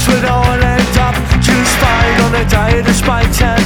would all end up just fine on a day despite